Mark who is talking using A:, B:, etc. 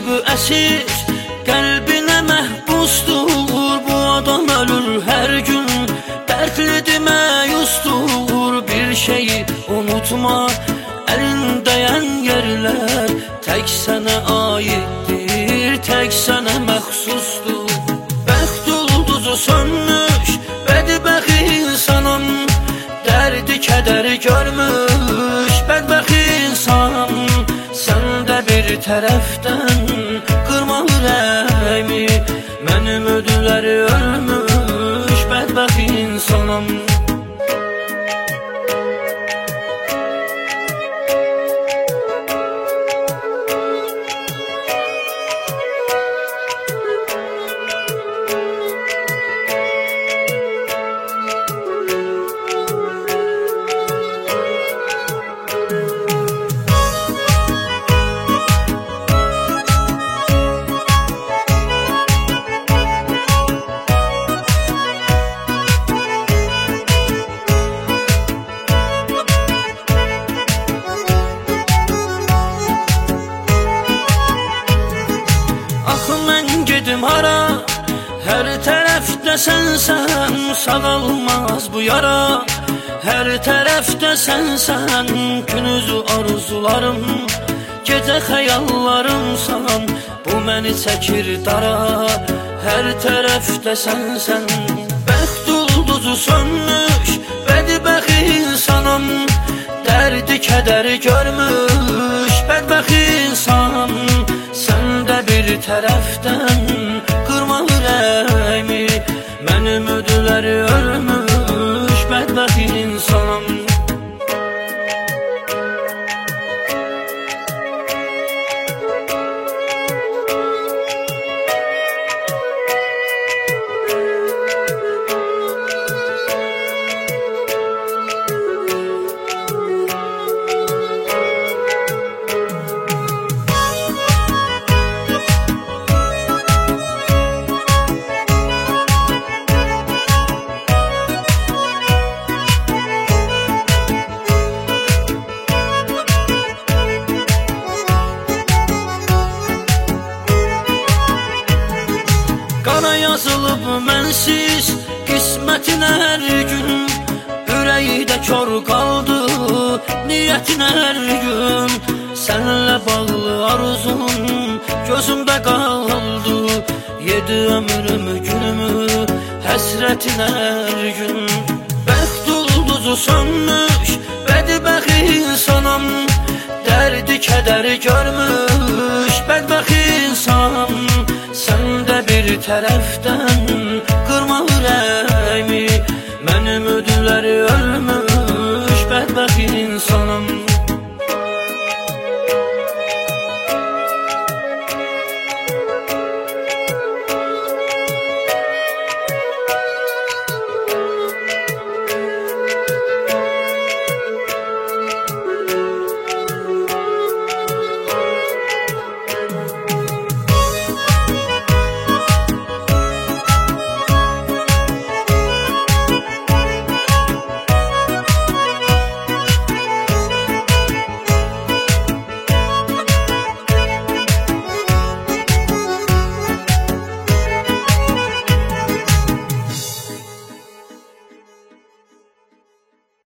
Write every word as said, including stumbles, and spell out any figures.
A: bu əsir qəlbinə məhbusdur. Bu adam ölür hər gün, dərdlidir, məyusdur. Bir şeyi unutma, əlindəyən yerlər tək sənə aiddir, tək sənə məxsusdur. Bəxt ulduzu sönmüş, bədbəxt insanım, dərdi kədəri görmüş bədbəxt insanım. Sən də bir tərəfdən qırma ürəyimi, mənim ödülləri ölmüş bədbəxt insanım. Gedim hara, hər tərəfdə sənsən, sağalmaz bu yara. Hər tərəfdə sənsən, günüzü arzularım, gecə xəyallarımsan, bu məni çəkir dara. Hər tərəfdə sənsən, bəxt ulduzu sönmüş, bədbəxt insanım, dərdi kədəri görmüş bədbəxt insanım. Sən də bir tərəfdən qırma ürəyimi, mənim ödülləri ölmüş bədbəxt insanım. Qana yazılıb mənsiz qismətin hər gün, ürəkdə kör qaldı niyyətin hər gün. Sənlə bağlı arzum gözümdə qaldı, yedi ömrümü günümü həsrətin hər gün. Bəxt ulduzu sönmüş, bədbəxt insanım, dərdi kədəri görmüş bədbəxt insanım. Sən də bir tərəfdən qırma ürəyimi,